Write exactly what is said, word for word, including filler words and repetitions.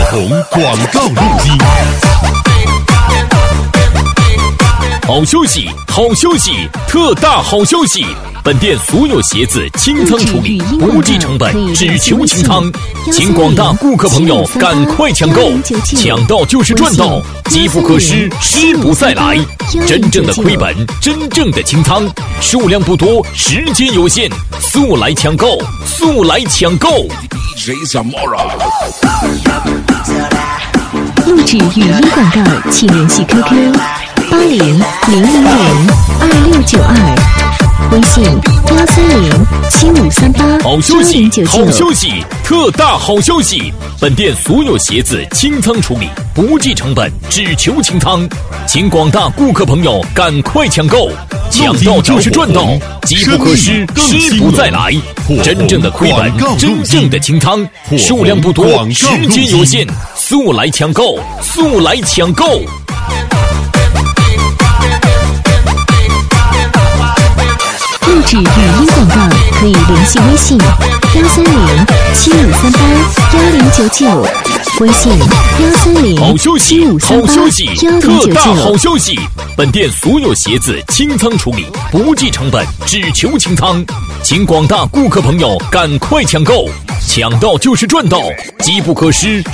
红广告入京。好消息，好消息，特大好消息！本店所有鞋子清仓处理，不计成本，只求清仓，请广大顾客朋友赶快抢购，抢到就是赚到，机不可失，失不再来。真正的亏本，真正的清仓，数量不多，时间有限，速来抢购，速来抢购！ 录制语音广告，请联系 Q Q 八零零零零二六九二，微信幺三零七五三八好消息，好消息，特大好消息！本店所有鞋子清仓处理，不计成本，只求清仓，请广大顾客朋友赶快抢购，抢到就是赚到，机不可失，失不再来。真正的亏本，真正的清仓，数量不多，时间有限，速来抢购，速来抢购！ 录制语音广告可以联系微信幺三零七五三八幺零九九，微信幺三零七五三八幺零九九。特大好消息！本店所有鞋子清仓处理，不计成本，只求清仓，请广大顾客朋友赶快抢购，抢到就是赚到，机不可失，